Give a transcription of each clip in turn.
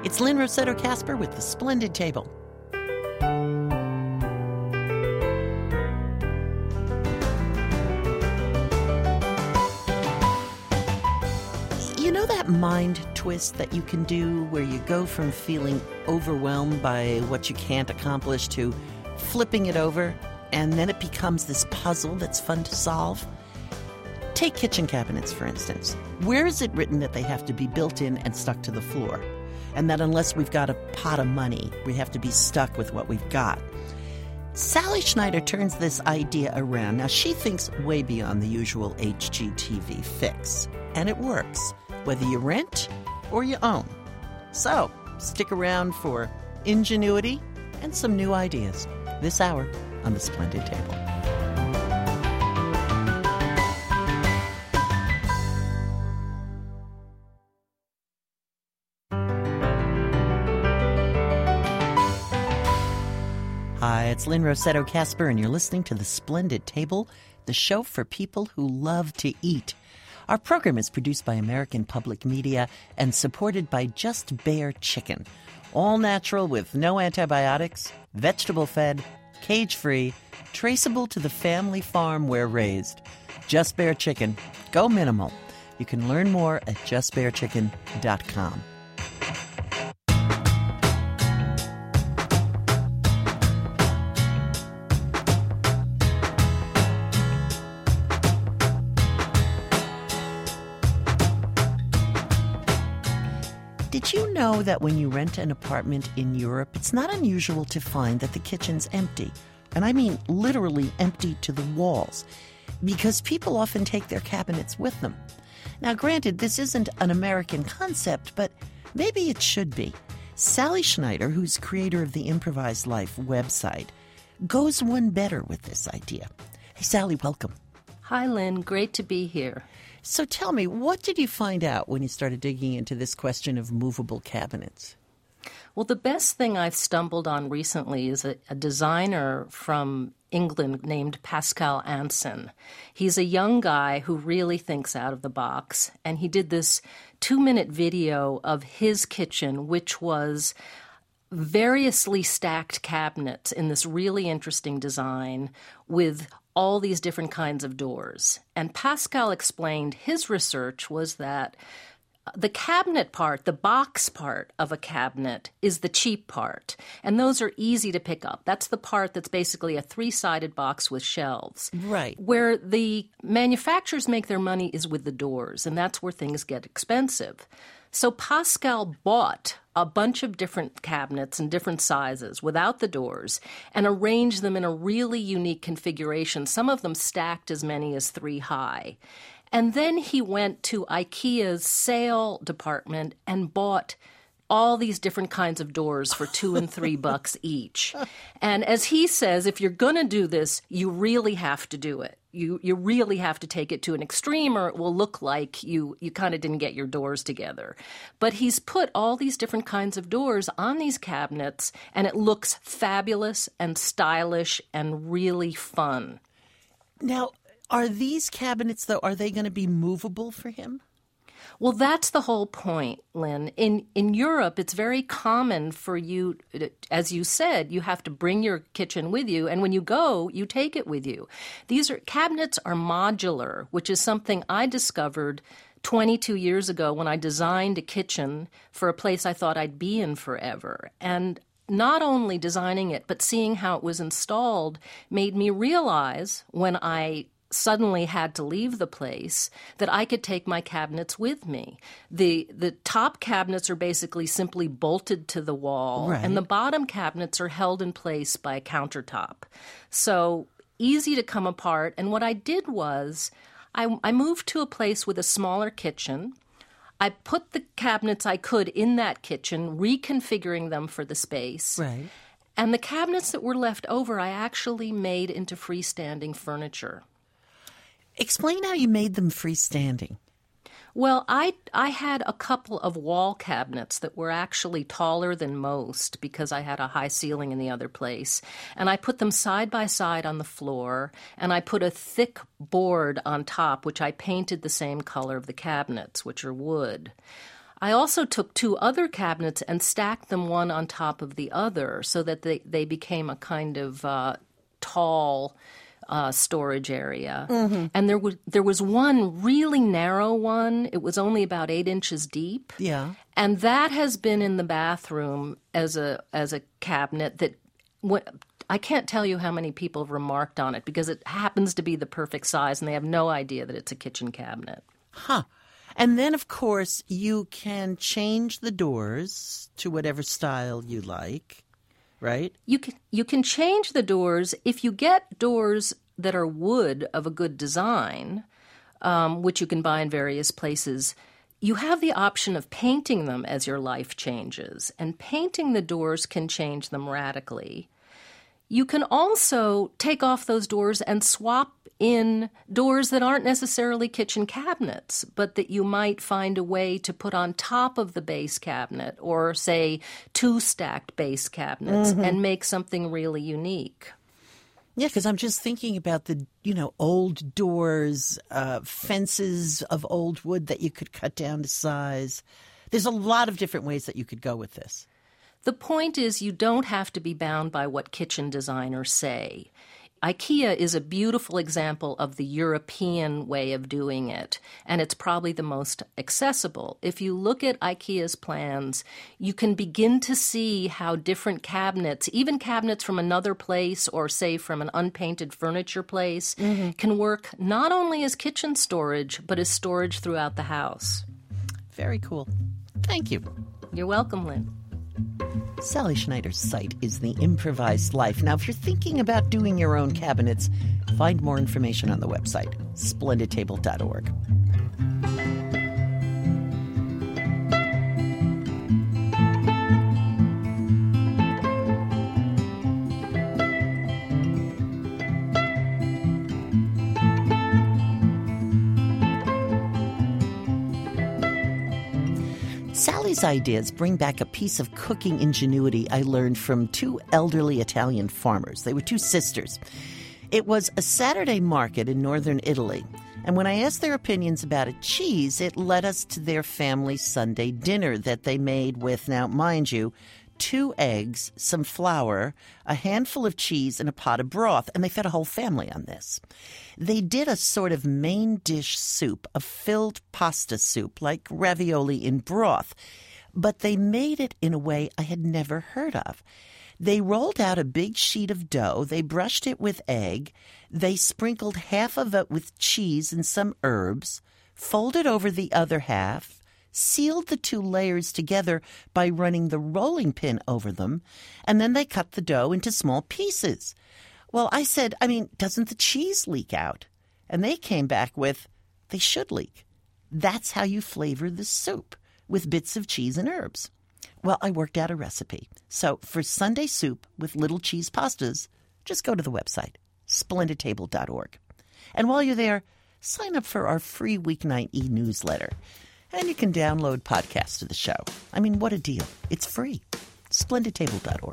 It's Lynn Rossetto Kasper with The Splendid Table. You know that mind twist that you can do where you go from feeling overwhelmed by what you can't accomplish to flipping it over, and then it becomes this puzzle that's fun to solve? Take kitchen cabinets, for instance. Where is it written that they have to be built in and stuck to the floor? And that unless we've got a pot of money, we have to be stuck with what we've got? Sally Schneider turns this idea around. Now, she thinks way beyond the usual HGTV fix. And it works, whether you rent or you own. So, stick around for ingenuity and some new ideas this hour on The Splendid Table. Hi, it's Lynn Rossetto Kasper, and you're listening to The Splendid Table, the show for people who love to eat. Our program is produced by American Public Media and supported by Just Bare Chicken. All natural with no antibiotics, vegetable-fed, cage-free, traceable to the family farm where raised. Just Bare Chicken. Go minimal. You can learn more at justbarechicken.com. Did you know that when you rent an apartment in Europe, it's not unusual to find that the kitchen's empty? And I mean literally empty to the walls, because people often take their cabinets with them. Now, granted, this isn't an American concept, but maybe it should be. Sally Schneider, who's creator of the Improvised Life website, goes one better with this idea. Hey, Sally, welcome. Hi, Lynn. Great to be here. So tell me, what did you find out when you started digging into this question of movable cabinets? Well, the best thing I've stumbled on recently is a designer from England named Pascal Anson. He's a young guy who really thinks out of the box, and he did this 2-minute video of his kitchen, which was variously stacked cabinets in this really interesting design with all these different kinds of doors. And Pascal explained his research was that the cabinet part, the box part of a cabinet, is the cheap part. And those are easy to pick up. That's the part that's basically a 3-sided box with shelves. Right. Where the manufacturers make their money is with the doors, and that's where things get expensive. So Pascal bought a bunch of different cabinets in different sizes without the doors and arranged them in a really unique configuration, some of them stacked as many as 3 high. And then he went to IKEA's sale department and bought all these different kinds of doors for $2 and $3 each. And as he says, if you're going to do this, you really have to do it. You really have to take it to an extreme, or it will look like you kind of didn't get your doors together. But he's put all these different kinds of doors on these cabinets, and it looks fabulous and stylish and really fun. Now, are these cabinets, though, are they going to be movable for him? Well, that's the whole point, Lynn. In Europe, it's very common for you, as you said, you have to bring your kitchen with you, and when you go, you take it with you. Cabinets are modular, which is something I discovered 22 years ago when I designed a kitchen for a place I thought I'd be in forever. And not only designing it, but seeing how it was installed made me realize when I suddenly had to leave the place that I could take my cabinets with me. The top cabinets are basically simply bolted to the wall, right, and the bottom cabinets are held in place by a countertop. So easy to come apart. And what I did was I moved to a place with a smaller kitchen. I put the cabinets I could in that kitchen, reconfiguring them for the space. Right. And the cabinets that were left over, I actually made into freestanding furniture. Explain how you made them freestanding. Well, I had a couple of wall cabinets that were actually taller than most because I had a high ceiling in the other place. And I put them side by side on the floor, and I put a thick board on top, which I painted the same color of the cabinets, which are wood. I also took 2 other cabinets and stacked them one on top of the other so that they became a kind of tall storage area. Mm-hmm. And there was one really narrow one. It was only about 8 inches deep. Yeah. And that has been in the bathroom as a cabinet that I can't tell you how many people have remarked on it because it happens to be the perfect size and they have no idea that it's a kitchen cabinet. Huh. And then, of course, you can change the doors to whatever style you like, right? You can change the doors if you get doors that are wood of a good design, which you can buy in various places. You have the option of painting them as your life changes, and painting the doors can change them radically. You can also take off those doors and swap in doors that aren't necessarily kitchen cabinets, but that you might find a way to put on top of the base cabinet or, say, 2 stacked base cabinets and make something really unique. Yeah, because I'm just thinking about the, old doors, fences of old wood that you could cut down to size. There's a lot of different ways that you could go with this. The point is you don't have to be bound by what kitchen designers say. IKEA is a beautiful example of the European way of doing it, and it's probably the most accessible. If you look at IKEA's plans, you can begin to see how different cabinets, even cabinets from another place or, say, from an unpainted furniture place, can work not only as kitchen storage, but as storage throughout the house. Very cool. Thank you. You're welcome, Lynn. Sally Schneider's site is The Improvised Life. Now, if you're thinking about doing your own cabinets, find more information on the website, splendidtable.org. Sally's ideas bring back a piece of cooking ingenuity I learned from 2 elderly Italian farmers. They were 2 sisters. It was a Saturday market in northern Italy, and when I asked their opinions about a cheese, it led us to their family Sunday dinner that they made with, now mind you, 2 eggs, some flour, a handful of cheese, and a pot of broth, and they fed a whole family on this. They did a sort of main dish soup, a filled pasta soup, like ravioli in broth, but they made it in a way I had never heard of. They rolled out a big sheet of dough, they brushed it with egg, they sprinkled half of it with cheese and some herbs, folded over the other half, sealed the 2 layers together by running the rolling pin over them, and then they cut the dough into small pieces. Well, I said, doesn't the cheese leak out? And they came back with, they should leak. That's how you flavor the soup, with bits of cheese and herbs. Well, I worked out a recipe. So for Sunday soup with little cheese pastas, just go to the website, splendidtable.org. And while you're there, sign up for our free weeknight e-newsletter. And you can download podcasts of the show. What a deal. It's free. splendidtable.org.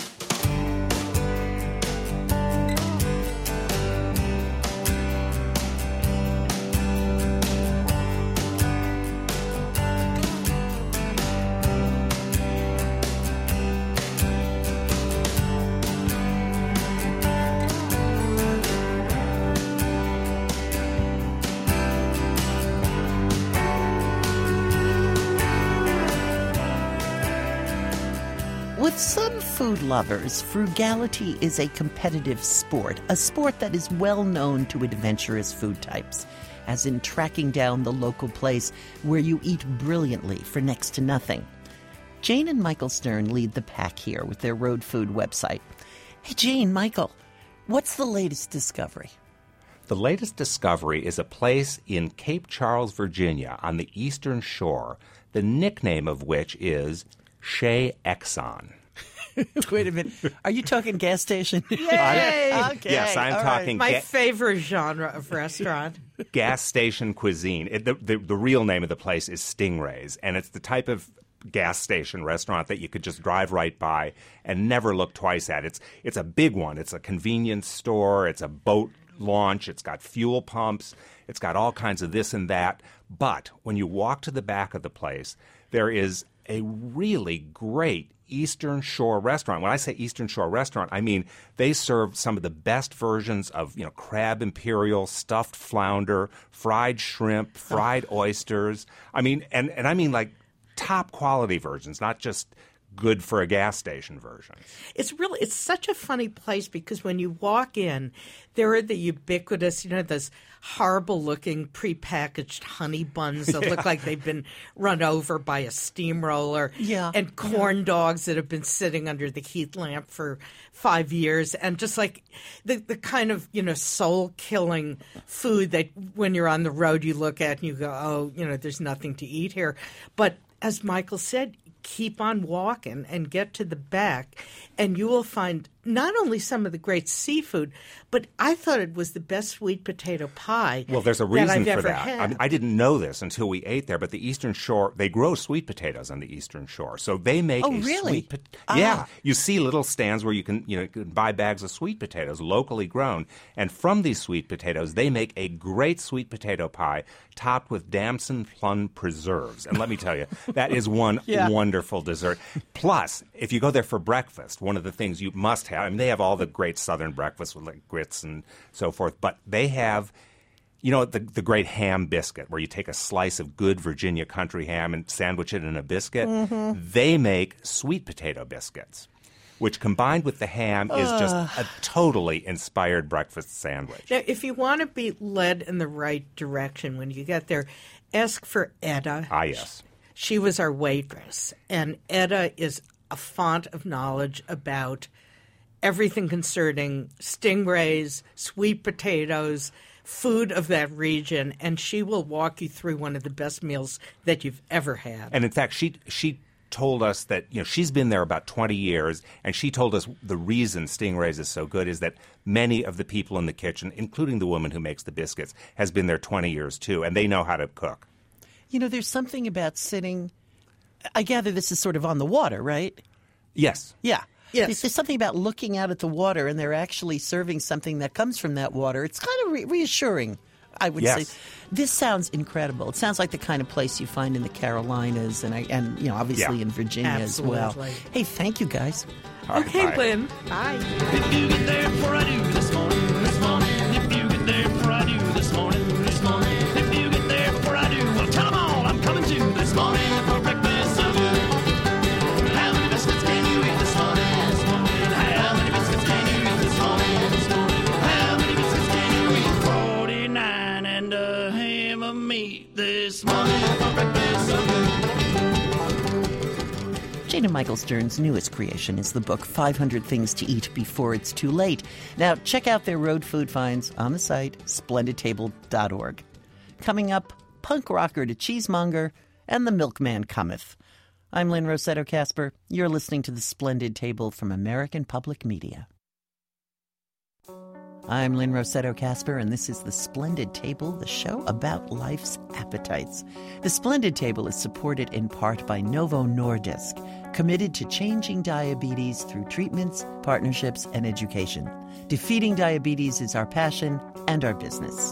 With some food lovers, frugality is a competitive sport, a sport that is well known to adventurous food types, as in tracking down the local place where you eat brilliantly for next to nothing. Jane and Michael Stern lead the pack here with their road food website. Hey, Jane, Michael, what's the latest discovery? The latest discovery is a place in Cape Charles, Virginia, on the eastern shore, the nickname of which is Chez Exxon. Wait a minute. Are you talking gas station? Yay! Okay. Yes, I'm talking my favorite genre of restaurant. Gas station cuisine. The real name of the place is Stingrays, and it's the type of gas station restaurant that you could just drive right by and never look twice at. It's a big one. It's a convenience store. It's a boat launch, it's got fuel pumps, it's got all kinds of this and that. But when you walk to the back of the place, there is a really great Eastern Shore restaurant. When I say Eastern Shore restaurant, I mean they serve some of the best versions of, crab imperial, stuffed flounder, fried shrimp, fried oysters. I mean, and I mean like top quality versions, not just good for a gas station version. It's such a funny place because when you walk in, there are the ubiquitous, those horrible-looking prepackaged honey buns that look like they've been run over by a steamroller, and corn dogs that have been sitting under the heat lamp for 5 years, and just like the kind of, soul-killing food that when you're on the road you look at and you go, oh, there's nothing to eat here. But as Michael said, keep on walking and get to the back, and you will find not only some of the great seafood, but I thought it was the best sweet potato pie. Well, there's a reason for that. Had. I mean, I didn't know this until we ate there, but the Eastern Shore, they grow sweet potatoes on the Eastern Shore. So they make really? Yeah. You see little stands where you can buy bags of sweet potatoes locally grown. And from these sweet potatoes, they make a great sweet potato pie topped with damson plum preserves. And let me tell you, that is one wonderful dessert. Plus, if you go there for breakfast, one of the things you must have, I mean, they have all the great Southern breakfasts with like grits and so forth, but they have, the great ham biscuit where you take a slice of good Virginia country ham and sandwich it in a biscuit. Mm-hmm. They make sweet potato biscuits, which combined with the ham is just a totally inspired breakfast sandwich. Now, if you want to be led in the right direction when you get there, ask for Etta. Ah, yes. She was our waitress, and Etta is a font of knowledge about everything concerning stingrays, sweet potatoes, food of that region, and she will walk you through one of the best meals that you've ever had. And in fact, she told us that she's been there about 20 years, and she told us the reason Stingrays is so good is that many of the people in the kitchen, including the woman who makes the biscuits, has been there 20 years too, and they know how to cook. There's something about sitting. I gather this is sort of on the water, right? Yes. Yeah. Yes. There's something about looking out at the water and they're actually serving something that comes from that water. It's kind of reassuring, I would say. This sounds incredible. It sounds like the kind of place you find in the Carolinas and obviously in Virginia as well. Hey, thank you, guys. Okay, bye. Lynn. Bye. If you get there before I do this morning. If you get there before I do this morning. If you get there before I do, well, tell them all I'm coming to this morning for breakfast so good. How many biscuits can you eat this morning? How many biscuits can you eat this morning? How many biscuits can you eat? 49 and a ham of meat this morning for breakfast so good. Jane and Michael Stern's newest creation is the book 500 Things to Eat Before It's Too Late. Now, check out their road food finds on the site, splendidtable.org. Coming up, punk rocker to cheesemonger, and the milkman cometh. I'm Lynn Rossetto Kasper. You're listening to The Splendid Table from American Public Media. I'm Lynn Rossetto Kasper, and this is The Splendid Table, the show about life's appetites. The Splendid Table is supported in part by Novo Nordisk, committed to changing diabetes through treatments, partnerships, and education. Defeating diabetes is our passion and our business.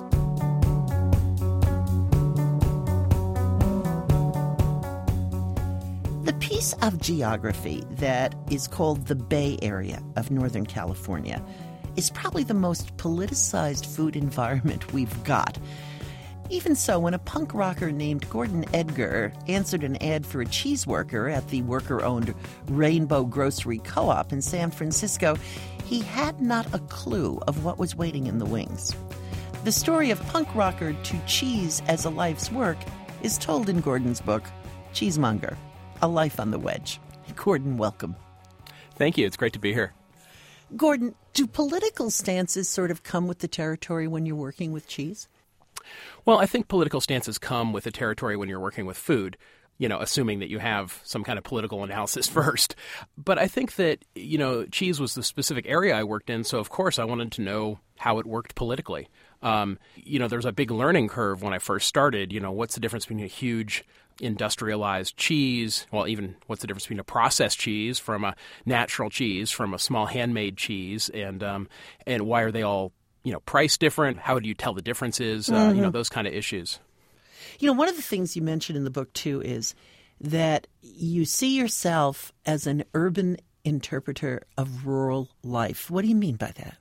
The piece of geography that is called the Bay Area of Northern California is probably the most politicized food environment we've got. Even so, when a punk rocker named Gordon Edgar answered an ad for a cheese worker at the worker-owned Rainbow Grocery Co-op in San Francisco, he had not a clue of what was waiting in the wings. The story of punk rocker to cheese as a life's work is told in Gordon's book, Cheesemonger, A Life on the Wedge. Gordon, welcome. Thank you. It's great to be here. Gordon, do political stances sort of come with the territory when you're working with cheese? Well, I think political stances come with the territory when you're working with food, assuming that you have some kind of political analysis first. But I think that, cheese was the specific area I worked in, so of course I wanted to know how it worked politically. There's a big learning curve when I first started. What's the difference between a huge industrialized cheese, well, even what's the difference between a processed cheese from a natural cheese, from a small handmade cheese, and why are they all price different? How do you tell the differences? Those kind of issues. One of the things you mentioned in the book, too, is that you see yourself as an urban interpreter of rural life. What do you mean by that?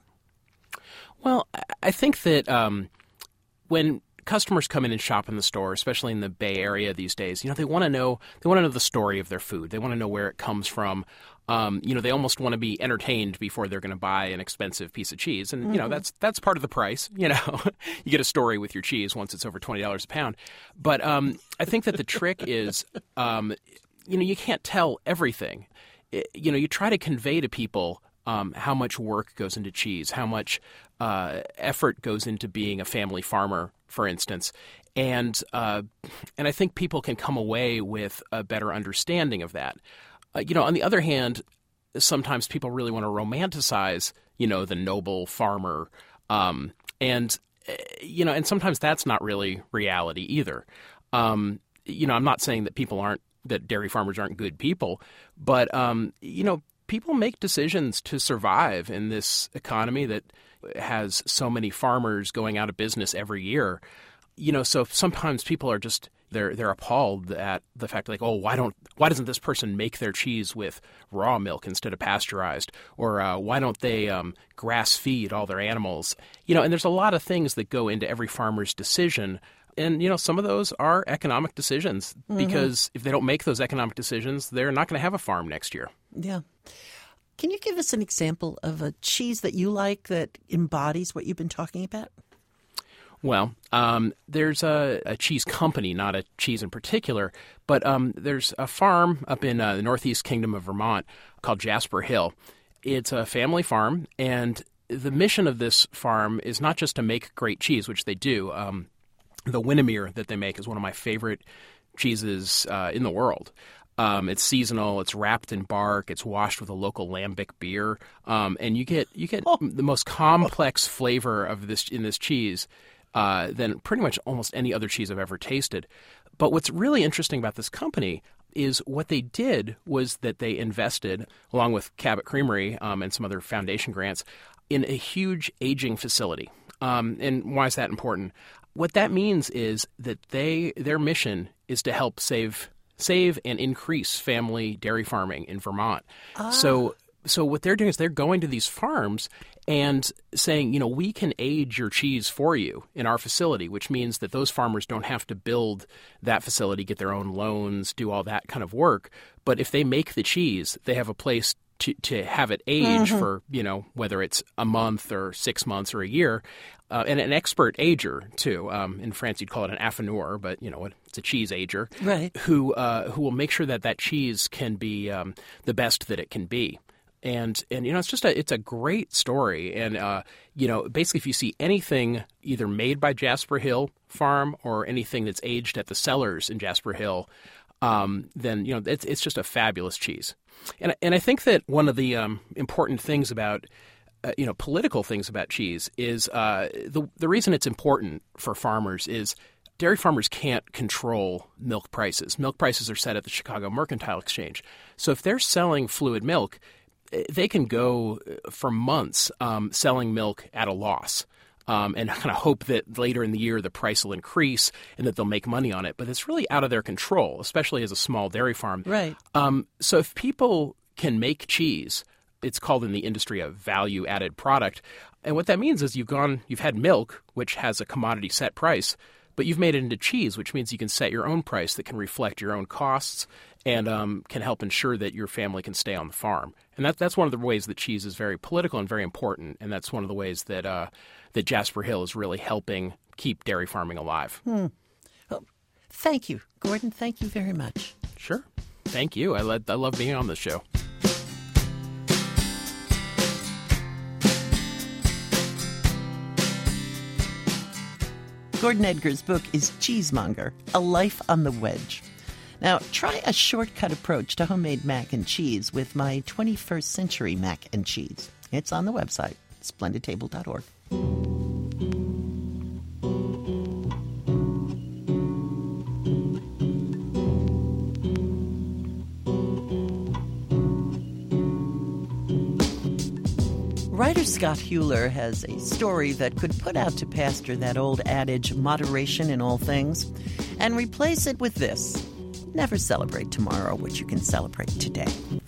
Well, I think that when customers come in and shop in the store, especially in the Bay Area these days, they want to know the story of their food. They want to know where it comes from. They almost want to be entertained before they're going to buy an expensive piece of cheese. And, that's part of the price. You get a story with your cheese once it's over $20 a pound. But I think that the trick is, you can't tell everything. You try to convey to people how much work goes into cheese, how much effort goes into being a family farmer, for instance. And I think people can come away with a better understanding of that. On the other hand, sometimes people really want to romanticize, the noble farmer. And sometimes that's not really reality either. I'm not saying that dairy farmers aren't good people, but, people make decisions to survive in this economy that has so many farmers going out of business every year. So sometimes people are just they're appalled at the fact why doesn't this person make their cheese with raw milk instead of pasteurized, or why don't they grass feed all their animals? And there's a lot of things that go into every farmer's decision. And, some of those are economic decisions, because if they don't make those economic decisions, they're not going to have a farm next year. Yeah. Can you give us an example of a cheese that you like that embodies what you've been talking about? Well, there's a cheese company, not a cheese in particular, but there's a farm up in the Northeast Kingdom of Vermont called Jasper Hill. It's a family farm, and the mission of this farm is not just to make great cheese, which they do. The Winnemere that they make is one of my favorite cheeses in the world. It's seasonal. It's wrapped in bark. It's washed with a local lambic beer, and you get the most complex flavor of this in this cheese than pretty much almost any other cheese I've ever tasted. But what's really interesting about this company is what they did was that they invested, along with Cabot Creamery and some other foundation grants, in a huge aging facility. And why is that important? What that means is that their mission is to help save and increase family dairy farming in Vermont. So what they're doing is they're going to these farms and saying, we can age your cheese for you in our facility, which means that those farmers don't have to build that facility, get their own loans, do all that kind of work. But if they make the cheese, they have a place to have it age for, whether it's a month or 6 months or a year. And an expert ager, too. In France, you'd call it an affineur, but, it's a cheese ager. Right. Who will make sure that cheese can be the best that it can be. And it's a great story. And, basically if you see anything either made by Jasper Hill Farm or anything that's aged at the cellars in Jasper Hill, then, it's just a fabulous cheese. And I think that one of the important things about political things about cheese is the reason it's important for farmers is dairy farmers can't control milk prices. Milk prices are set at the Chicago Mercantile Exchange. So if they're selling fluid milk, they can go for months selling milk at a loss. And kind of hope that later in the year the price will increase and that they'll make money on it. But it's really out of their control, especially as a small dairy farm. Right. So if people can make cheese, it's called in the industry a value-added product. And what that means is you've had milk, which has a commodity set price, but you've made it into cheese, which means you can set your own price that can reflect your own costs and can help ensure that your family can stay on the farm. And that's one of the ways that cheese is very political and very important. And that's one of the ways that that Jasper Hill is really helping keep dairy farming alive. Well, thank you, Gordon. Thank you very much. Sure. Thank you. I love being on this show. Gordon Edgar's book is Cheesemonger, A Life on the Wedge. Now, try a shortcut approach to homemade mac and cheese with my 21st century mac and cheese. It's on the website, splendidtable.org. Writer Scott Hewler has a story that could put out to pasture that old adage, moderation in all things, and replace it with this: never celebrate tomorrow what you can celebrate today.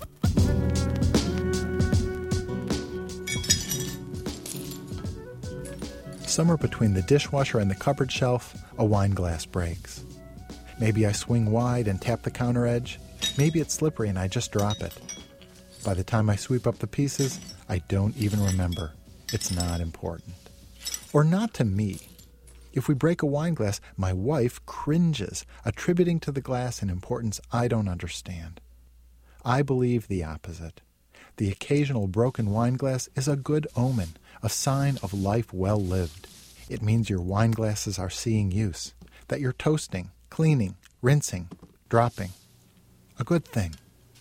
Somewhere between the dishwasher and the cupboard shelf, a wine glass breaks. Maybe I swing wide and tap the counter edge. Maybe it's slippery and I just drop it. By the time I sweep up the pieces, I don't even remember. It's not important. Or not to me. If we break a wine glass, my wife cringes, attributing to the glass an importance I don't understand. I believe the opposite. The occasional broken wine glass is a good omen, a sign of life well lived. It means your wine glasses are seeing use, that you're toasting, cleaning, rinsing, dropping. A good thing.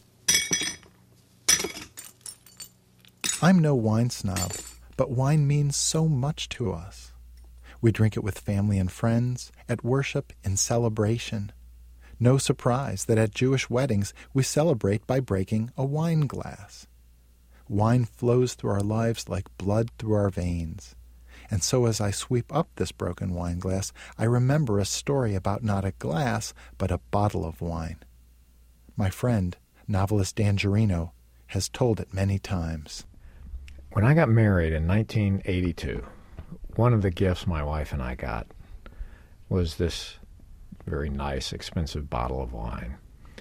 I'm no wine snob, but wine means so much to us. We drink it with family and friends, at worship, in celebration. No surprise that at Jewish weddings we celebrate by breaking a wine glass. Wine flows through our lives like blood through our veins. And so as I sweep up this broken wine glass, I remember a story about not a glass, but a bottle of wine. My friend, novelist Dan Gerino, has told it many times. When I got married in 1982, one of the gifts my wife and I got was this very nice, expensive bottle of wine.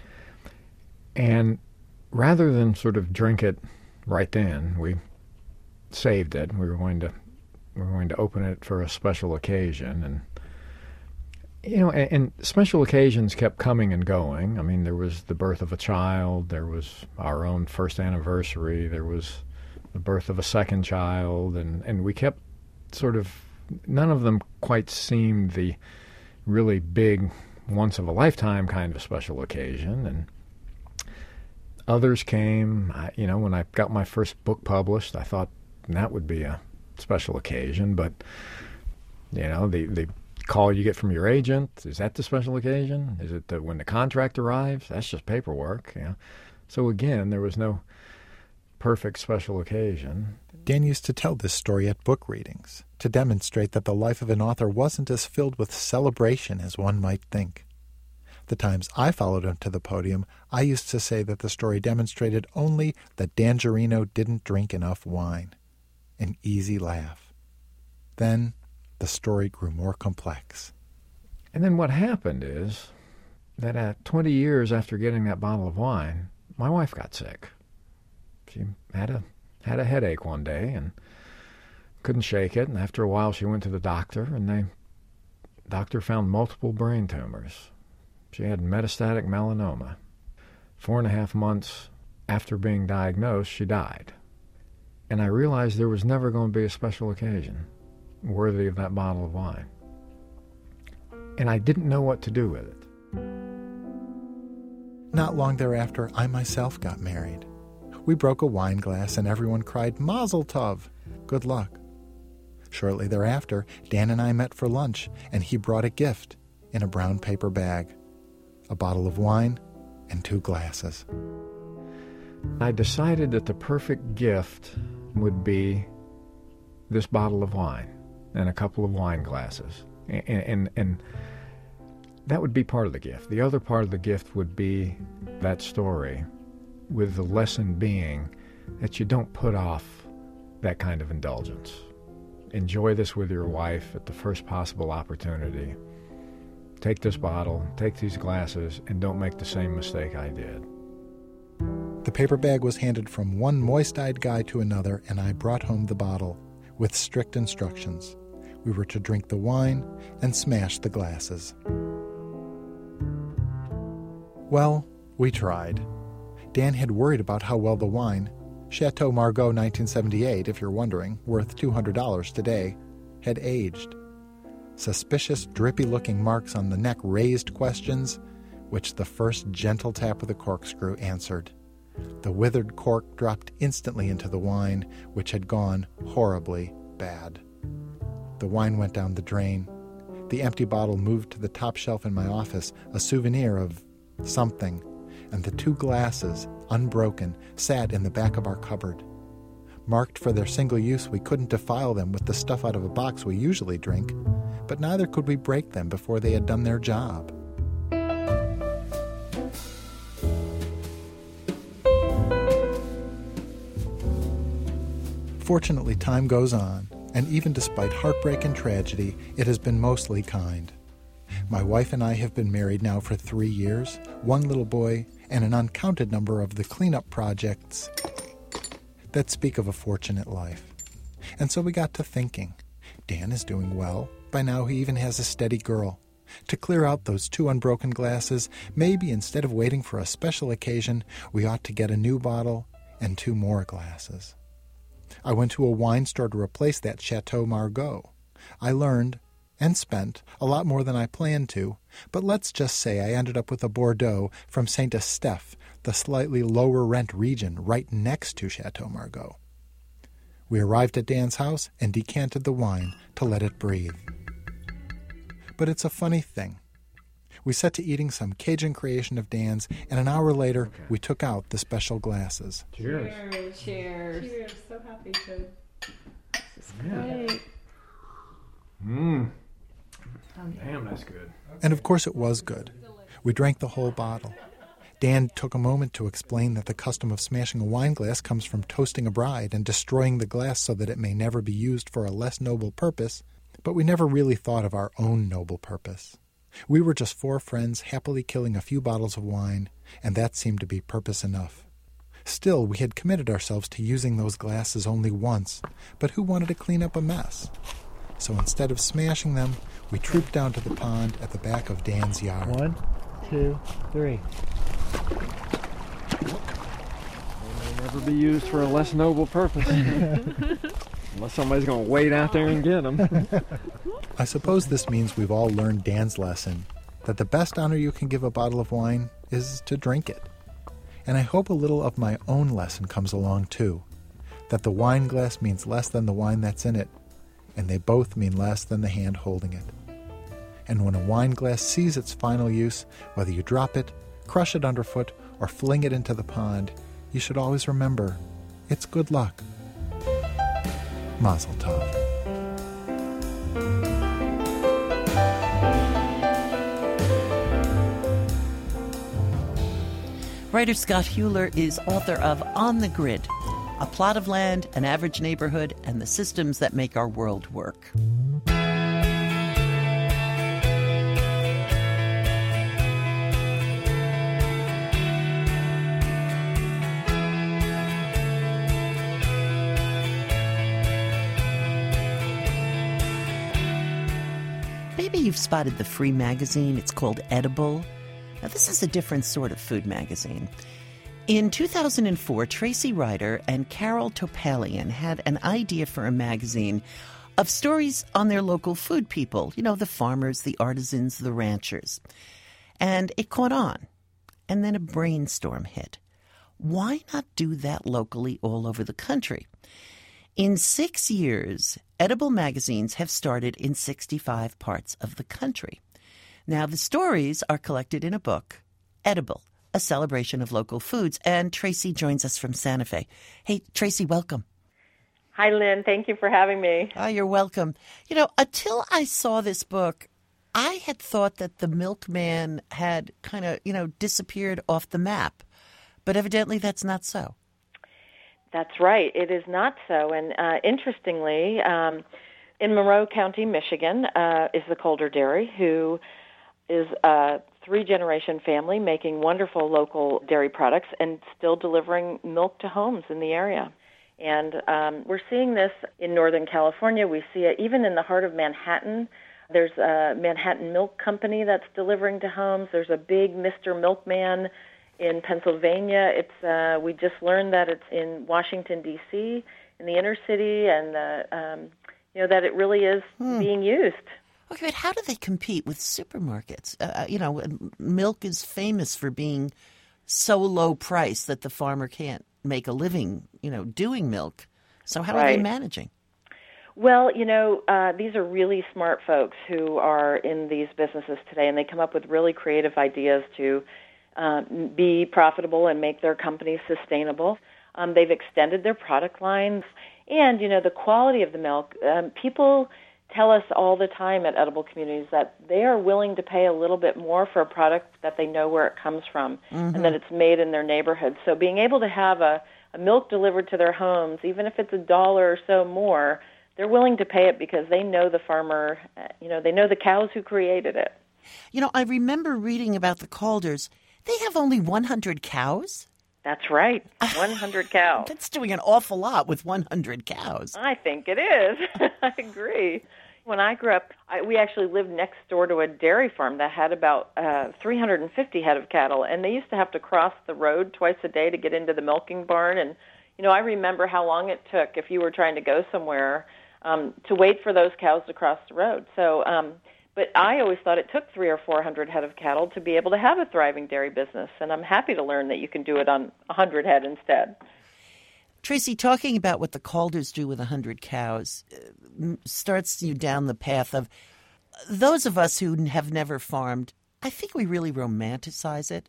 And rather than sort of drink it right then, we saved it. We were going to open it for a special occasion. And and special occasions kept coming and going. I mean, there was the birth of a child, there was our own first anniversary, there was the birth of a second child, and we kept sort of, none of them quite seemed the really big, once-of-a-lifetime kind of special occasion. And others came. When I got my first book published, I thought that would be a special occasion, but, the call you get from your agent, is that the special occasion? Is it when the contract arrives? That's just paperwork. So again, there was no perfect special occasion. Dan used to tell this story at book readings to demonstrate that the life of an author wasn't as filled with celebration as one might think. The times I followed him to the podium, I used to say that the story demonstrated only that Dan Gerino didn't drink enough wine. An easy laugh. Then the story grew more complex. And then what happened is that at 20 years after getting that bottle of wine, my wife got sick. She had a headache one day and couldn't shake it. And after a while, she went to the doctor, and the doctor found multiple brain tumors. She had metastatic melanoma. 4.5 months after being diagnosed, she died. And I realized there was never going to be a special occasion worthy of that bottle of wine. And I didn't know what to do with it. Not long thereafter, I myself got married. We broke a wine glass and everyone cried, Mazel Tov, good luck. Shortly thereafter, Dan and I met for lunch, and he brought a gift in a brown paper bag, a bottle of wine and 2 glasses. I decided that the perfect gift would be this bottle of wine and a couple of wine glasses. And that would be part of the gift. The other part of the gift would be that story, with the lesson being that you don't put off that kind of indulgence. Enjoy this with your wife at the first possible opportunity. Take this bottle, take these glasses, and don't make the same mistake I did. The paper bag was handed from one moist-eyed guy to another, and I brought home the bottle with strict instructions. We were to drink the wine and smash the glasses. Well, we tried. Dan had worried about how well the wine, Chateau Margaux 1978, if you're wondering, worth $200 today, had aged. Suspicious, drippy-looking marks on the neck raised questions, which the first gentle tap of the corkscrew answered. The withered cork dropped instantly into the wine, which had gone horribly bad. The wine went down the drain. The empty bottle moved to the top shelf in my office, a souvenir of something, and the 2 glasses, unbroken, sat in the back of our cupboard. Marked for their single use, we couldn't defile them with the stuff out of a box we usually drink, but neither could we break them before they had done their job. Fortunately, time goes on, and even despite heartbreak and tragedy, it has been mostly kind. My wife and I have been married now for 3 years, 1 little boy, and an uncounted number of the cleanup projects that speak of a fortunate life. And so we got to thinking. Dan is doing well. By now he even has a steady girl. To clear out those 2 unbroken glasses, maybe instead of waiting for a special occasion, we ought to get a new bottle and 2 more glasses. I went to a wine store to replace that Chateau Margaux. I learned and spent a lot more than I planned to, but let's just say I ended up with a Bordeaux from Saint Estèphe, the slightly lower rent region right next to Chateau Margaux. We arrived at Dan's house and decanted the wine to let it breathe. But it's a funny thing. We set to eating some Cajun creation of Dan's, and an hour later, we took out the special glasses. Cheers. Cheers. Cheers. So happy to. This is great. Damn, that's good. And of course it was good. We drank the whole bottle. Dan took a moment to explain that the custom of smashing a wine glass comes from toasting a bride and destroying the glass so that it may never be used for a less noble purpose, but we never really thought of our own noble purpose. We were just 4 friends happily killing a few bottles of wine, and that seemed to be purpose enough. Still, we had committed ourselves to using those glasses only once, but who wanted to clean up a mess? So instead of smashing them, we trooped down to the pond at the back of Dan's yard. 1, 2, 3. They may never be used for a less noble purpose. Unless somebody's going to wait out there and get them. I suppose this means we've all learned Dan's lesson, that the best honor you can give a bottle of wine is to drink it. And I hope a little of my own lesson comes along too, that the wine glass means less than the wine that's in it, and they both mean less than the hand holding it. And when a wine glass sees its final use, whether you drop it, crush it underfoot, or fling it into the pond, you should always remember, it's good luck. Mazel tov. Writer Scott Huler is author of On the Grid, A Plot of Land, An Average Neighborhood, and the Systems That Make Our World Work. Maybe you've spotted the free magazine. It's called Edible. Now, this is a different sort of food magazine. In 2004, Tracy Ryder and Carol Topalian had an idea for a magazine of stories on their local food people, you know, the farmers, the artisans, the ranchers. And it caught on. And then a brainstorm hit. Why not do that locally all over the country? In 6 years, Edible magazines have started in 65 parts of the country. Now, the stories are collected in a book, Edible, a celebration of local foods. And Tracy joins us from Santa Fe. Hey, Tracy, welcome. Hi, Lynn. Thank you for having me. Oh, you're welcome. You know, until I saw this book, I had thought that the milkman had kind of, disappeared off the map. But evidently that's not so. That's right. It is not so. And interestingly, in Monroe County, Michigan, is the Calder Dairy, who is a 3-generation family making wonderful local dairy products and still delivering milk to homes in the area. And we're seeing this in Northern California. We see it even in the heart of Manhattan. There's a Manhattan Milk Company that's delivering to homes. There's a big Mr. Milkman in Pennsylvania. It's we just learned that it's in Washington, D.C., in the inner city, and that it really is being used. Okay, but how do they compete with supermarkets? Milk is famous for being so low price that the farmer can't make a living, doing milk. So how are they managing? Well, these are really smart folks who are in these businesses today, and they come up with really creative ideas to be profitable and make their companies sustainable. They've extended their product lines. And, the quality of the milk, people tell us all the time at Edible Communities that they are willing to pay a little bit more for a product that they know where it comes from and that it's made in their neighborhood. So being able to have a milk delivered to their homes, even if it's $1 or so more, they're willing to pay it because they know the farmer, they know the cows who created it. I remember reading about the Calders. They have only 100 cows? That's right, 100 cows. That's doing an awful lot with 100 cows. I think it is. I agree. When I grew up, we actually lived next door to a dairy farm that had about 350 head of cattle, and they used to have to cross the road twice a day to get into the milking barn. And, I remember how long it took if you were trying to go somewhere to wait for those cows to cross the road. So, but I always thought it took 300 or 400 head of cattle to be able to have a thriving dairy business, and I'm happy to learn that you can do it on 100 head instead. Tracy, talking about what the Calders do with 100 cows starts you down the path of those of us who have never farmed. I think we really romanticize it.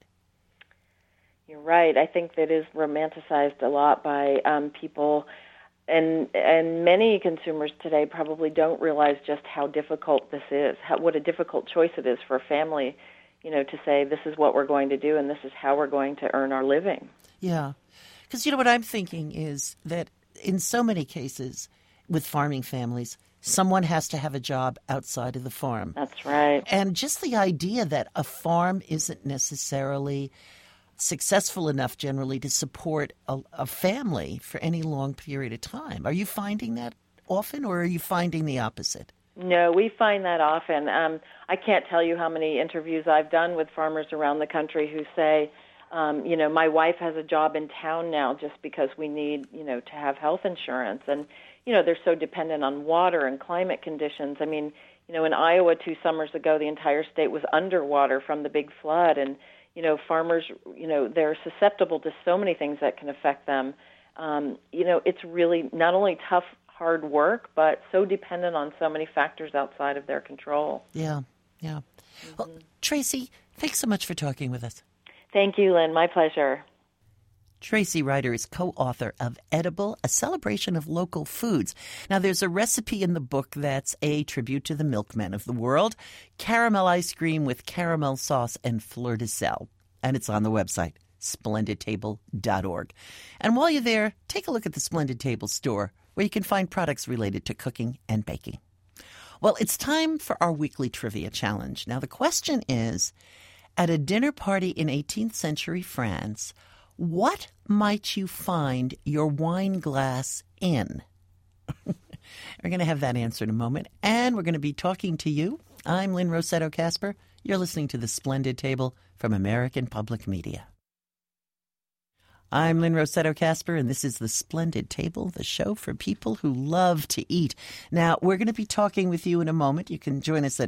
You're right. I think that is romanticized a lot by people. And many consumers today probably don't realize just how difficult this is, what a difficult choice it is for a family, to say this is what we're going to do and this is how we're going to earn our living. Yeah. Because what I'm thinking is that in so many cases with farming families, someone has to have a job outside of the farm. That's right. And just the idea that a farm isn't necessarily successful enough generally to support a family for any long period of time. Are you finding that often, or are you finding the opposite? No, we find that often. I can't tell you how many interviews I've done with farmers around the country who say, my wife has a job in town now just because we need, to have health insurance. And, they're so dependent on water and climate conditions. I mean, in Iowa 2 summers ago, the entire state was underwater from the big flood. And, farmers, they're susceptible to so many things that can affect them. It's really not only tough, hard work, but so dependent on so many factors outside of their control. Yeah. Well, Tracy, thanks so much for talking with us. Thank you, Lynn. My pleasure. Tracy Ryder is co-author of Edible, A Celebration of Local Foods. Now, there's a recipe in the book that's a tribute to the milkmen of the world, caramel ice cream with caramel sauce and fleur de sel. And it's on the website, splendidtable.org. And while you're there, take a look at the Splendid Table store, where you can find products related to cooking and baking. Well, it's time for our weekly trivia challenge. Now, the question is, at a dinner party in 18th century France, what might you find your wine glass in? We're going to have that answer in a moment, and we're going to be talking to you. I'm Lynn Rossetto Kasper. You're listening to The Splendid Table from American Public Media. I'm Lynn Rossetto Kasper, and this is The Splendid Table, the show for people who love to eat. Now, we're going to be talking with you in a moment. You can join us at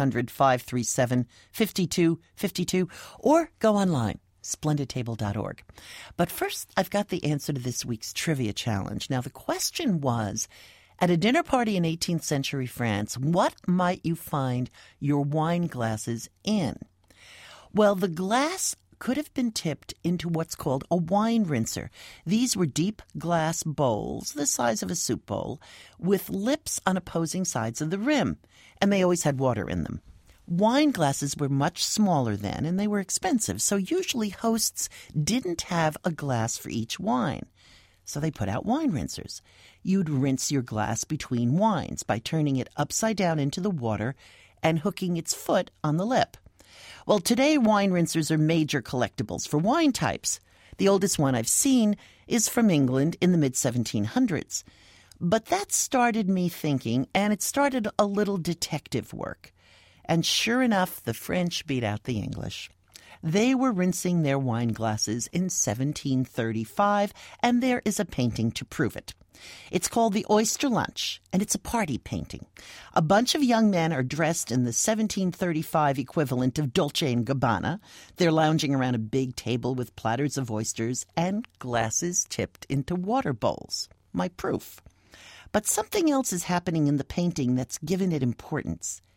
800-537-5252 or go online, splendidtable.org. But first, I've got the answer to this week's trivia challenge. Now, the question was, at a dinner party in 18th century France, what might you find your wine glasses in? Well, the glass could have been tipped into what's called a wine rinser. These were deep glass bowls, the size of a soup bowl, with lips on opposing sides of the rim, and they always had water in them. Wine glasses were much smaller then, and they were expensive, so usually hosts didn't have a glass for each wine. So they put out wine rinsers. You'd rinse your glass between wines by turning it upside down into the water and hooking its foot on the lip. Well, today wine rinsers are major collectibles for wine types. The oldest one I've seen is from England in the mid-1700s. But that started me thinking, and it started a little detective work. And sure enough, the French beat out the English. They were rinsing their wine glasses in 1735, and there is a painting to prove it. It's called The Oyster Lunch, and it's a party painting. A bunch of young men are dressed in the 1735 equivalent of Dolce & Gabbana. They're lounging around a big table with platters of oysters and glasses tipped into water bowls. My proof. But something else is happening in the painting that's given it importance.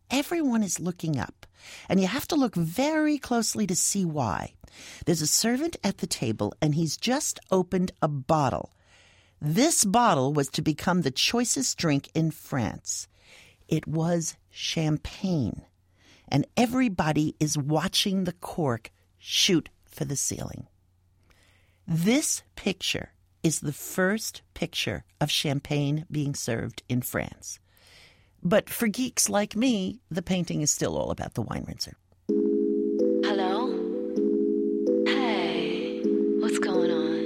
everyone is looking up, and you have to look very closely to see why. There's a servant at the table, and he's just opened a bottle. This bottle was to become the choicest drink in France. It was champagne, and everybody is watching the cork shoot for the ceiling. This picture is the first picture of champagne being served in France. But for geeks like me, the painting is still all about the wine rinser. Hello? Hey, what's going on?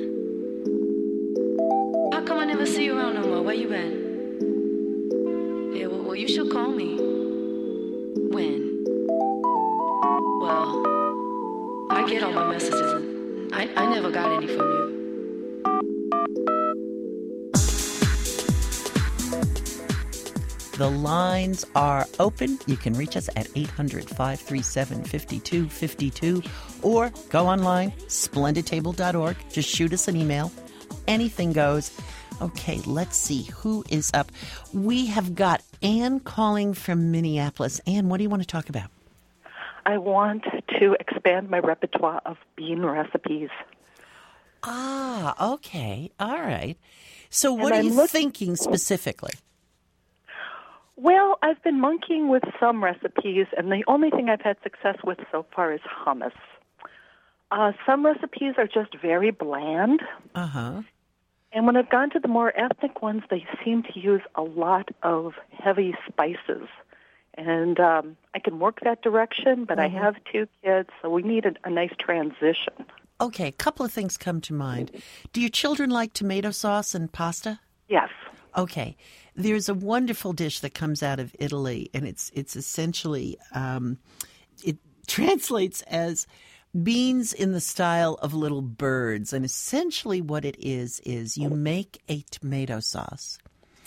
How come I never see you around no more? Where you been? Yeah, well, you should call me. When? Well, I get all my messages, and I never got any from you. The lines are open. You can reach us at 800-537-5252 or go online, splendidtable.org. Just shoot us an email. Anything goes. Okay, let's see who is up. We have got Anne calling from Minneapolis. Anne, what do you want to talk about? I want to expand my repertoire of bean recipes. Ah, okay. All right. So what are you thinking specifically? Well, I've been monkeying with some recipes, and the only thing I've had success with so far is hummus. Some recipes are just very bland. Uh-huh. And when I've gone to the more ethnic ones, they seem to use a lot of heavy spices. And I can work that direction, but I have 2 kids, so we need a nice transition. Okay, a couple of things come to mind. Do your children like tomato sauce and pasta? Yes. Okay. There's a wonderful dish that comes out of Italy, and it's essentially, it translates as beans in the style of little birds. And essentially what it is you make a tomato sauce,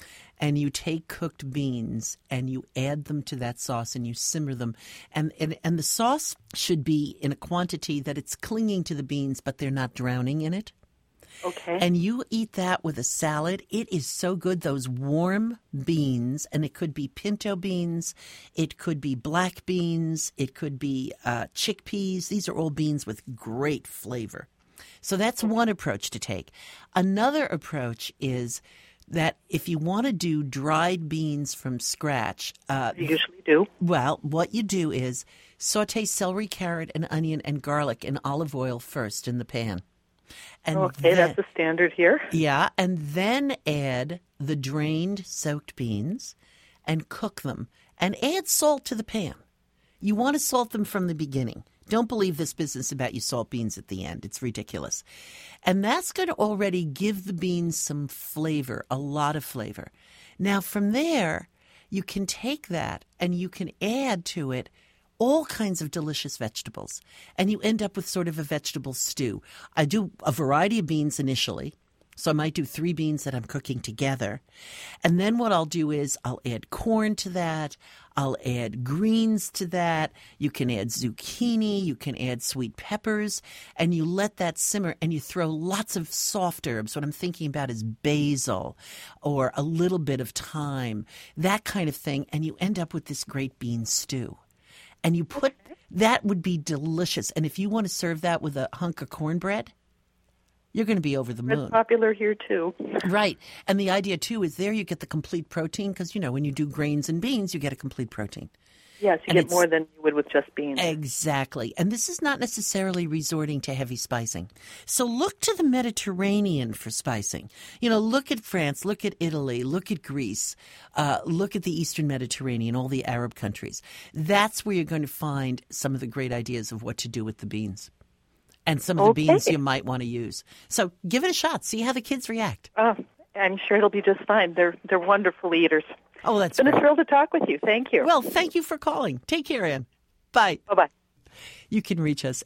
and you take cooked beans and you add them to that sauce and you simmer them. And the sauce should be in a quantity that it's clinging to the beans, but they're not drowning in it. Okay. And you eat that with a salad. It is so good. Those warm beans, and it could be pinto beans, it could be black beans, it could be chickpeas. These are all beans with great flavor. So that's one approach to take. Another approach is that if you want to do dried beans from scratch. You usually do. Well, what you do is saute celery, carrot, and onion and garlic in olive oil first in the pan. And okay, that's the standard here. Yeah, and then add the drained soaked beans and cook them and add salt to the pan. You want to salt them from the beginning. Don't believe this business about you salt beans at the end. It's ridiculous. And that's going to already give the beans some flavor, a lot of flavor. Now, from there, you can take that and you can add to it all kinds of delicious vegetables, and you end up with sort of a vegetable stew. I do a variety of beans initially, so I might do 3 beans that I'm cooking together. And then what I'll do is I'll add corn to that. I'll add greens to that. You can add zucchini. You can add sweet peppers. And you let that simmer, and you throw lots of soft herbs. What I'm thinking about is basil or a little bit of thyme, that kind of thing, and you end up with this great bean stew. And you put that would be delicious. And if you want to serve that with a hunk of cornbread, you're going to be over the moon. It's popular here, too. Right. And the idea, too, is there you get the complete protein because, you know, when you do grains and beans, you get a complete protein. Yes, you get more than you would with just beans. Exactly. And this is not necessarily resorting to heavy spicing. So look to the Mediterranean for spicing. You know, look at France, look at Italy, look at Greece, look at the Eastern Mediterranean, all the Arab countries. That's where you're going to find some of the great ideas of what to do with the beans. And some of the beans you might want to use. So give it a shot. See how the kids react. I'm sure it'll be just fine. They're wonderful eaters. Oh, that's been a thrill to talk with you. Thank you. Well, thank you for calling. Take care, Ann. Bye. Bye-bye. You can reach us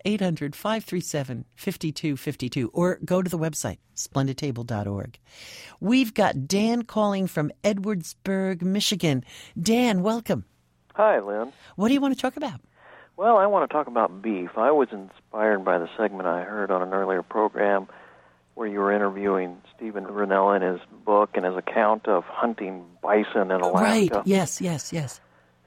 800-537-5252 or go to the website, splendidtable.org. We've got Dan calling from Edwardsburg, Michigan. Dan, welcome. Hi, Lynn. What do you want to talk about? Well, I want to talk about beef. I was inspired by the segment I heard on an earlier program where you were interviewing Stephen Rinella in his book and his account of hunting bison in Alaska. Right, yes.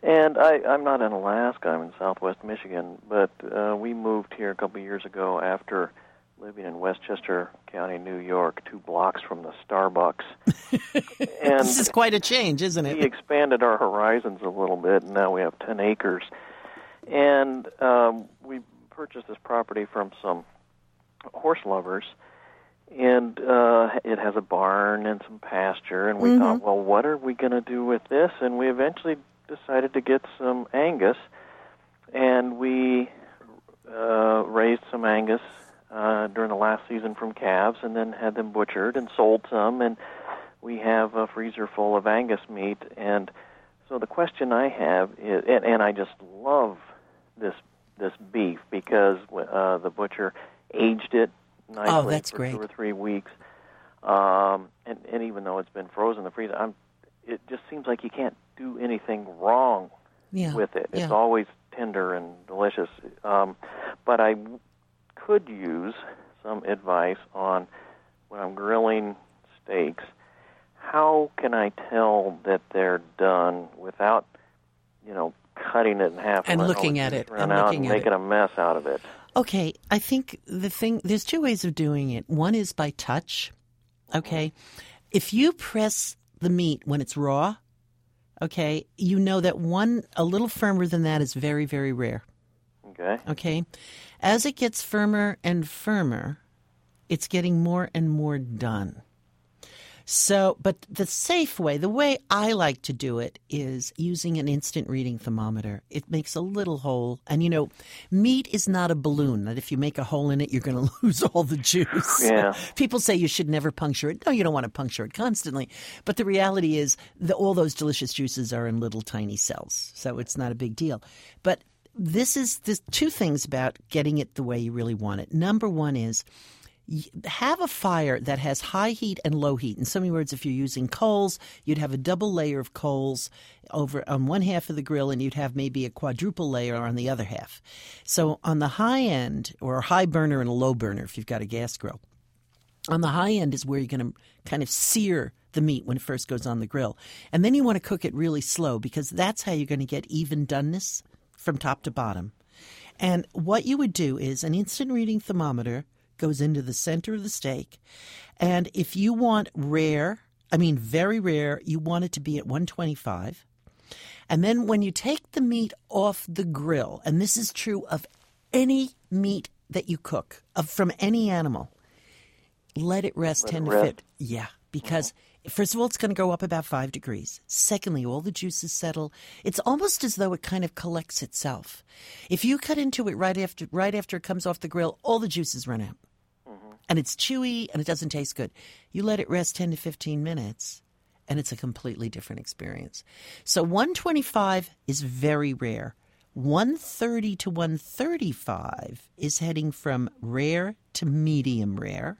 And I'm not in Alaska. I'm in Southwest Michigan. But we moved here a couple of years ago after living in Westchester County, New York, 2 blocks from the Starbucks. And this is quite a change, isn't it? We expanded our horizons a little bit, and now we have 10 acres. And we purchased this property from some horse lovers, and it has a barn and some pasture, and we thought, well, what are we going to do with this? And we eventually decided to get some Angus, and we raised some Angus during the last season from calves, and then had them butchered and sold some, and we have a freezer full of Angus meat. And so the question I have is, and I just love this beef because the butcher aged it nicely for great. 2 or 3 weeks, and even though it's been frozen in the freezer, it just seems like you can't do anything wrong with it. It's always tender and delicious. But I could use some advice on when I'm grilling steaks. How can I tell that they're done without, cutting it in half and looking at it and making a mess out of it? Okay, I think there's 2 ways of doing it. One is by touch. Okay, if you press the meat when it's raw, okay, you know that a little firmer than that is very, very rare. Okay. As it gets firmer and firmer, it's getting more and more done. So, but the safe way, the way I like to do it is using an instant reading thermometer. It makes a little hole. And, meat is not a balloon that if you make a hole in it, you're going to lose all the juice. Yeah. People say you should never puncture it. No, you don't want to puncture it constantly. But the reality is all those delicious juices are in little tiny cells. So it's not a big deal. But there's 2 things about getting it the way you really want it. Number one is have a fire that has high heat and low heat. In so many words, if you're using coals, you'd have a double layer of coals over on one half of the grill, and you'd have maybe a quadruple layer on the other half. So on the high end, or a high burner and a low burner if you've got a gas grill, on the high end is where you're going to kind of sear the meat when it first goes on the grill. And then you want to cook it really slow because that's how you're going to get even doneness from top to bottom. And what you would do is an instant reading thermometer goes into the center of the steak. And if you want rare, very rare, you want it to be at 125. And then when you take the meat off the grill, and this is true of any meat that you cook, from any animal, let it rest 10 to 15. Yeah, because first of all, it's going to go up about 5 degrees. Secondly, all the juices settle. It's almost as though it kind of collects itself. If you cut into it right after it comes off the grill, all the juices run out. And it's chewy and it doesn't taste good. You let it rest 10 to 15 minutes and it's a completely different experience. So 125 is very rare. 130 to 135 is heading from rare to medium rare.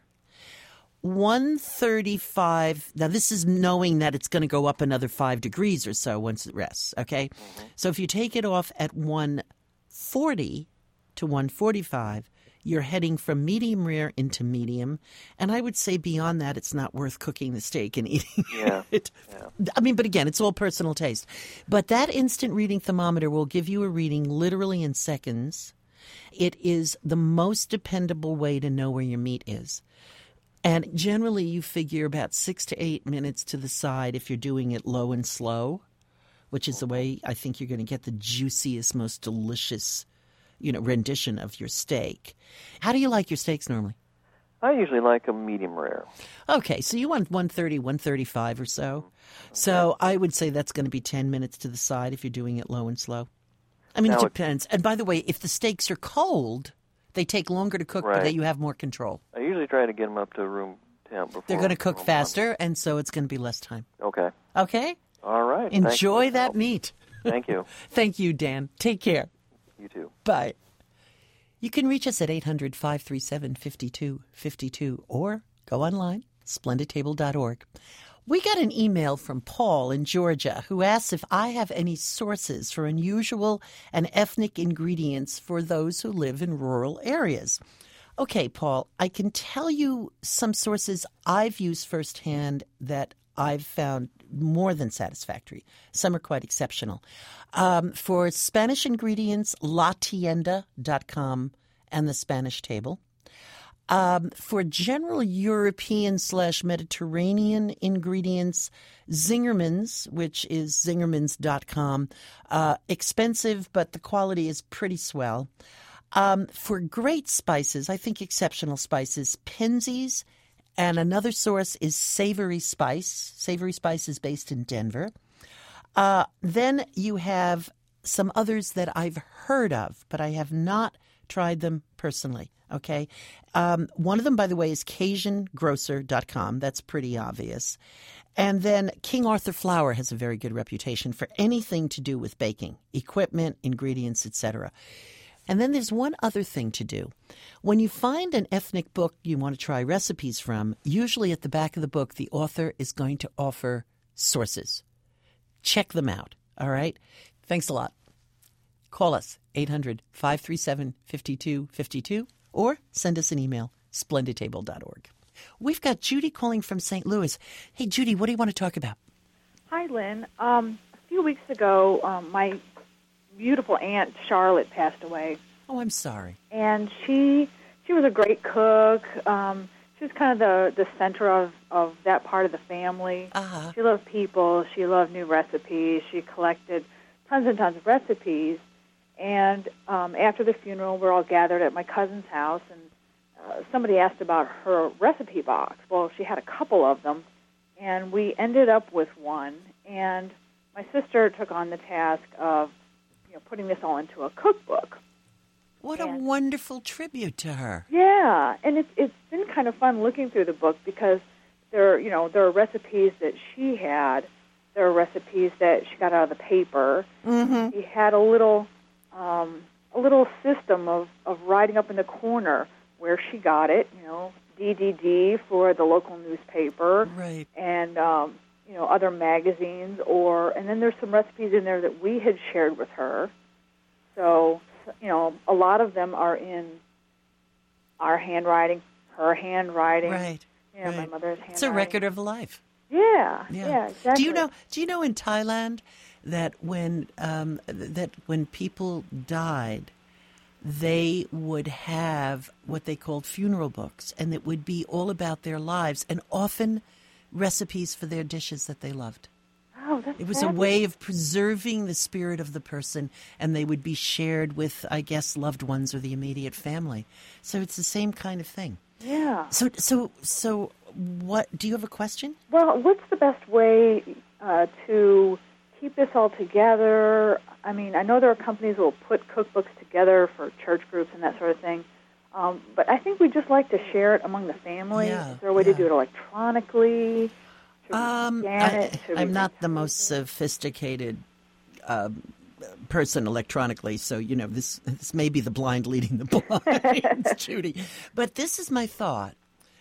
135, now this is knowing that it's going to go up another 5 degrees or so once it rests, okay? So if you take it off at 140 to 145, you're heading from medium rare into medium. And I would say beyond that, it's not worth cooking the steak and eating it. But again, it's all personal taste. But that instant reading thermometer will give you a reading literally in seconds. It is the most dependable way to know where your meat is. And generally, you figure about 6 to 8 minutes to the side if you're doing it low and slow, which is the way I think you're going to get the juiciest, most delicious rendition of your steak. How do you like your steaks normally? I usually like a medium rare. Okay, so you want 130, 135 or so. So I would say that's going to be 10 minutes to the side if you're doing it low and slow. It depends. And by the way, if the steaks are cold, they take longer to cook, but you have more control. I usually try to get them up to room temp before. They're going to cook faster, and so it's going to be less time. Okay. Okay? All right. Enjoy that meat. Thank you. Thank you, Dan. Take care. You too. Bye. You can reach us at 800-537-5252 or go online, splendidtable.org. We got an email from Paul in Georgia who asks if I have any sources for unusual and ethnic ingredients for those who live in rural areas. Okay, Paul, I can tell you some sources I've used firsthand that I've found more than satisfactory. Some are quite exceptional. For Spanish ingredients, latienda.com and the Spanish table. For general European/Mediterranean ingredients, Zingerman's, which is zingermans.com. Expensive, but the quality is pretty swell. For great spices, I think exceptional spices, Penzeys, and another source is Savory Spice. Savory Spice is based in Denver. Then you have some others that I've heard of, but I have not tried them personally. Okay. One of them, by the way, is CajunGrocer.com. That's pretty obvious. And then King Arthur Flour has a very good reputation for anything to do with baking, equipment, ingredients, etc. And then there's one other thing to do. When you find an ethnic book you want to try recipes from, usually at the back of the book, the author is going to offer sources. Check them out. All right? Thanks a lot. Call us, 800-537-5252, or send us an email, splendidtable.org. We've got Judy calling from St. Louis. Hey, Judy, what do you want to talk about? Hi, Lynn. A few weeks ago, my beautiful Aunt Charlotte passed away. Oh, I'm sorry. And she was a great cook. She was kind of the center of that part of the family. Uh-huh. She loved people. She loved new recipes. She collected tons and tons of recipes. And after the funeral, we're all gathered at my cousin's house, and somebody asked about her recipe box. Well, she had a couple of them, and we ended up with one. And my sister took on the task of putting this all into a cookbook. What a wonderful tribute to her. Yeah, and it's been kind of fun looking through the book because there are recipes that she had. There are recipes that she got out of the paper. Mm-hmm. She had a little system of writing up in the corner where she got it. DDD for the local newspaper, right? And other magazines, and then there's some recipes in there that we had shared with her. So, a lot of them are in our handwriting, her handwriting, right? My mother's handwriting. It's a record of life. Yeah, exactly. Do you know in Thailand that when people died, they would have what they called funeral books, and it would be all about their lives, and often recipes for their dishes that they loved. Oh, that's It was fabulous. a way of preserving the spirit of the person, and they would be shared with, I guess, loved ones or the immediate family. So it's the same kind of thing. Yeah. So what, do you have a question? Well, what's the best way to keep this all together? I mean, I know there are companies that will put cookbooks together for church groups and that sort of thing, but I think we just like to share it among the family. Yeah, Is there a way to do it electronically? I'm not the most sophisticated person electronically, so this may be the blind leading the blind, Judy. But this is my thought.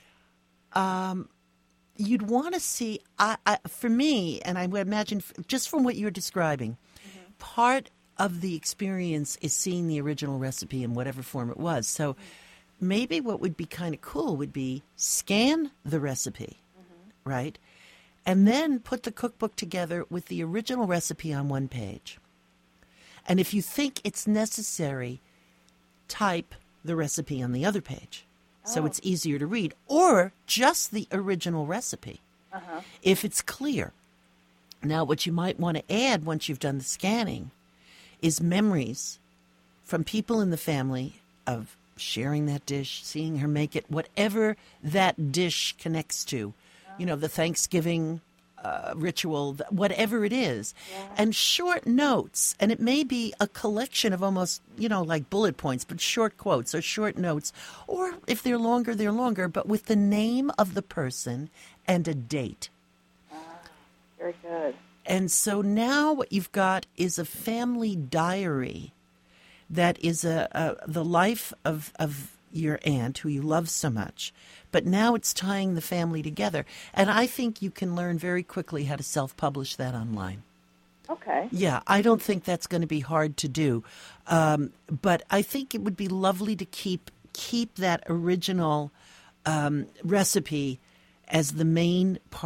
You'd want to see, for me, and I would imagine just from what you're describing, part of the experience is seeing the original recipe in whatever form it was. So maybe what would be kind of cool would be scan the recipe, right? And then put the cookbook together with the original recipe on one page. And if you think it's necessary, type the recipe on the other page so it's easier to read, or just the original recipe if it's clear. Now, what you might want to add once you've done the scanning is memories from people in the family of sharing that dish, seeing her make it, whatever that dish connects to. The Thanksgiving ritual, whatever it is, and short notes. And it may be a collection of almost, like bullet points, but short quotes or short notes. Or if they're longer, but with the name of the person and a date. Very good. And so now what you've got is a family diary that is the life of your aunt, who you love so much, but now it's tying the family together. And I think you can learn very quickly how to self-publish that online. Okay. Yeah, I don't think that's going to be hard to do. But I think it would be lovely to keep that original recipe as the main part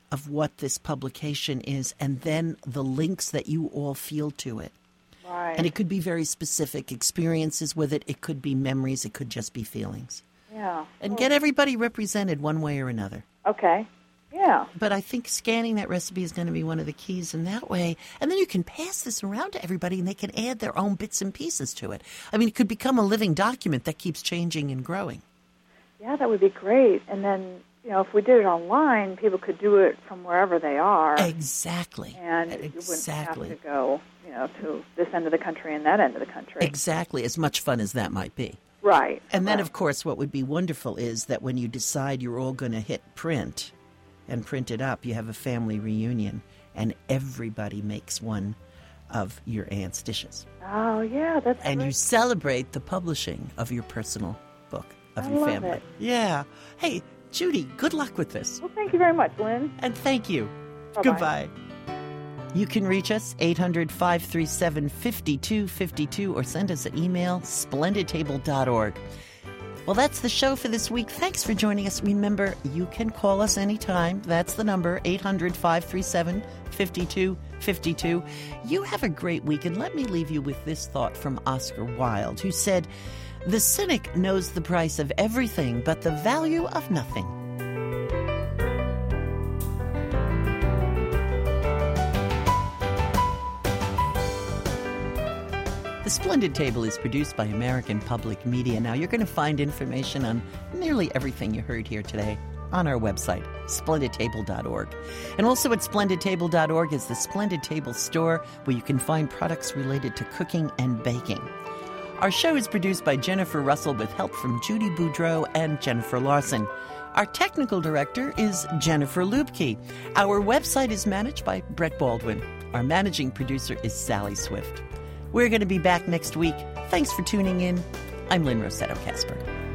of what this publication is and then the links that you all feel to it. Right. And it could be very specific experiences with it. It could be memories. It could just be feelings. Yeah. And get everybody represented one way or another. Okay. Yeah. But I think scanning that recipe is going to be one of the keys in that way. And then you can pass this around to everybody and they can add their own bits and pieces to it. I mean, it could become a living document that keeps changing and growing. Yeah, that would be great. And then, if we did it online, people could do it from wherever they are. Exactly. And you wouldn't have to go, to this end of the country and that end of the country. Exactly, as much fun as that might be. Right. And then, of course, what would be wonderful is that when you decide you're all going to hit print and print it up, you have a family reunion, and everybody makes one of your aunt's dishes. Oh, yeah, that's And great. you celebrate the publishing of your personal book of your love family. it. Yeah. Hey, Judy, good luck with this. Well, thank you very much, Lynn. And thank you. Bye-bye. Goodbye. You can reach us, 800-537-5252, or send us an email, splendidtable.org. Well, that's the show for this week. Thanks for joining us. Remember, you can call us anytime. That's the number, 800-537-5252. You have a great week, and let me leave you with this thought from Oscar Wilde, who said, "The cynic knows the price of everything but the value of nothing." The Splendid Table is produced by American Public Media. Now, you're going to find information on nearly everything you heard here today on our website, splendidtable.org. And also at splendidtable.org is the Splendid Table store, where you can find products related to cooking and baking. Our show is produced by Jennifer Russell with help from Judy Boudreau and Jennifer Larson. Our technical director is Jennifer Lubke. Our website is managed by Brett Baldwin. Our managing producer is Sally Swift. We're going to be back next week. Thanks for tuning in. I'm Lynn Rossetto Kasper.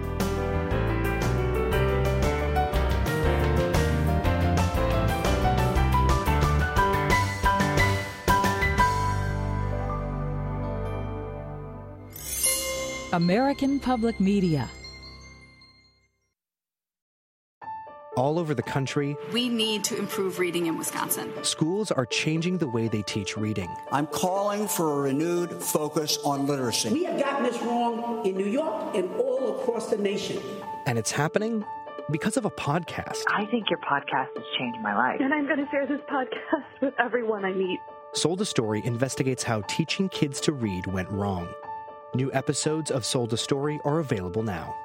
American Public Media. All over the country, we need to improve reading in Wisconsin. Schools are changing the way they teach reading. I'm calling for a renewed focus on literacy. We have gotten this wrong in New York and all across the nation. And it's happening because of a podcast. I think your podcast has changed my life. And I'm going to share this podcast with everyone I meet. Sold a Story investigates how teaching kids to read went wrong. New episodes of Sold a Story are available now.